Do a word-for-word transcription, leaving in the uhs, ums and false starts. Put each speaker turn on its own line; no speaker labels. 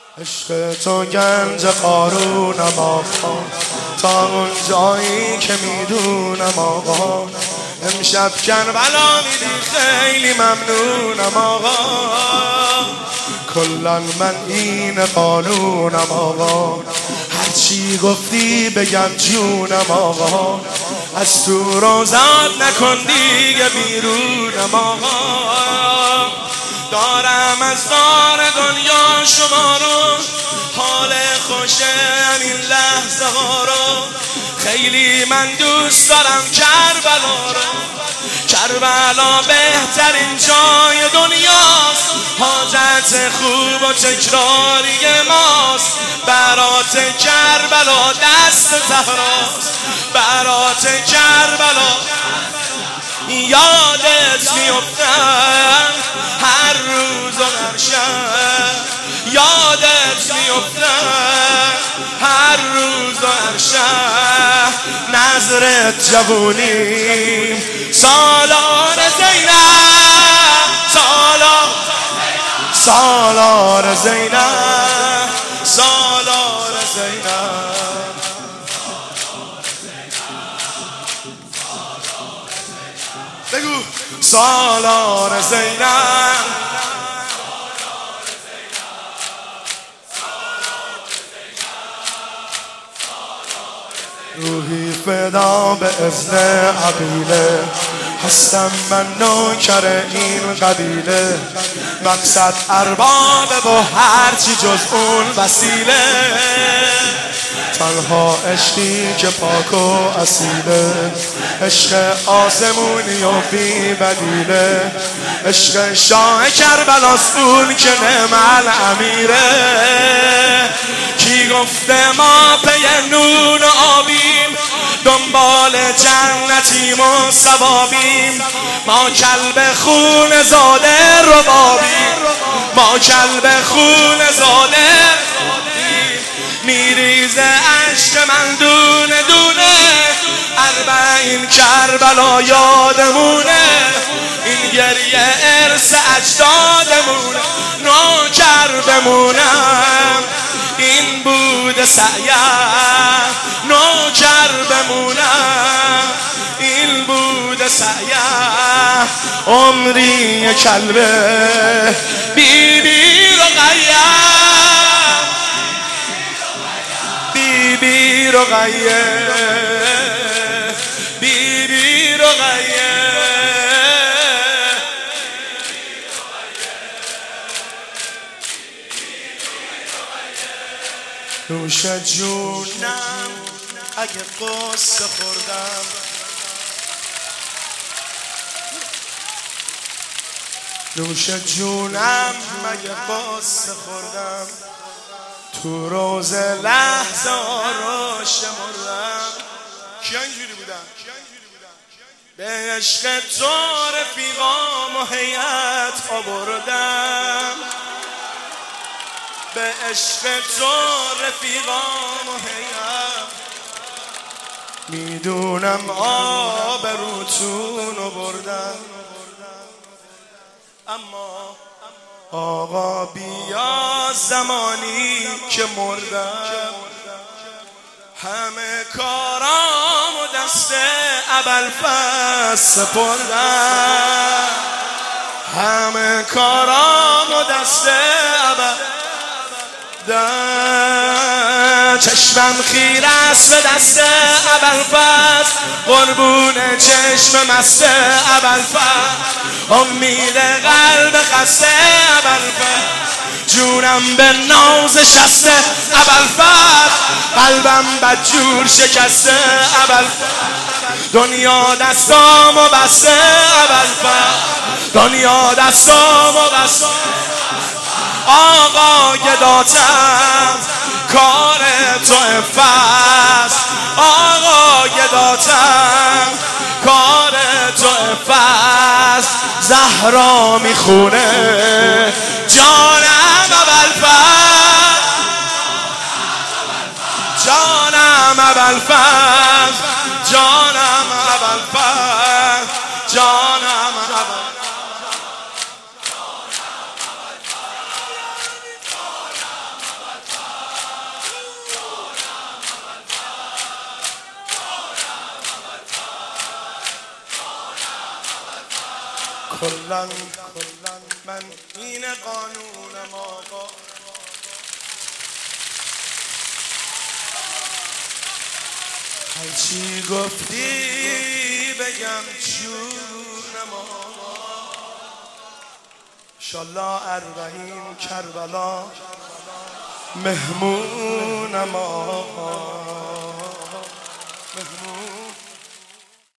عشق تو گنج قارونم آقا، تا اون جایی که میدونم آقا. امشب کربلا میدی خیلی ممنونم آقا. کلن من این قانونم آقا، هرچی گفتی بگم جونم آقا. از تو روزات نکن دیگه بیرونم آقا. دارم از دار دنیا شما رو، حال خوشه این لحظه ها رو. خیلی من دوست دارم کربلا رو. کربلا بهترین جای دنیاست، حاجت خوب و تکراری ماست. برات کربلا دست زهراست، برات کربلا یادت میفتم هر روز و هر شب. یادت میفتم هر روز و هر شب. نظرت جوونیم سالار زینب، سالار سالار زینب، سالار زینب. بگو سالار زینب. روحی فدا به اذن عقیله، هستم من نوکر این قبیله. مقصد ارباب و هرچی جز اون وسیله. تنها عشقی که پاک و اصیله، عشق آسمونی و بی بدیله. عشق شاه کربلاست اون که نعم الامیره. کی گفته ما پی نون آبیم، دنبال جنتیم و ثوابیم. ما کلب خون زاده ربابیم، ما کلب خون زاده میریزه عشق من دونه دونه. اربعین کربلا یادمونه، این گریه ارث اجدادمونه. نوکر بمونم این بود سعیم، نوکر بمونم این بود سعیم. عمری کلبه بی بی رقیه، بی بی رقیه، بی بی رقیه. نوش جونم اگه قصه خوردم، نوش جونم اگه قصه خوردم. تو روز لحظه ها رو شمردم. کیا اینجوری بودن؟ به عشق تو رفیقام و هیئت آوردم، به عشق تو رفیقام و هیئت. میدونم آبروتون رو بردم، اما آقا بیا زمانی که مردم. همه کارام و دست ابوالفضل سپردم، همه کارام و دست ابوالفضل. چشمم خیره است به دست ابوالفضل، قربون چشم مست ابوالفضل. امید قلب خسته ابوالفضل، جونم به ناز شسته ابوالفضل. قلبم بدجور شکسته ابوالفضل، دنیا دستامو بسته ابوالفضل، دنیا دستامو بسته. آقا گداتم کار تو عفت، آقا گداتم کار تو عفت. زهرا میخونه جانم ابوالفضل، جانم ابوالفضل، جانم ابوالفضل، جانم ابوالفضل. کلن کلن من این قانون ما هرچی گفتی بگم چون ما انشالله اربعین کربلا مهمون ما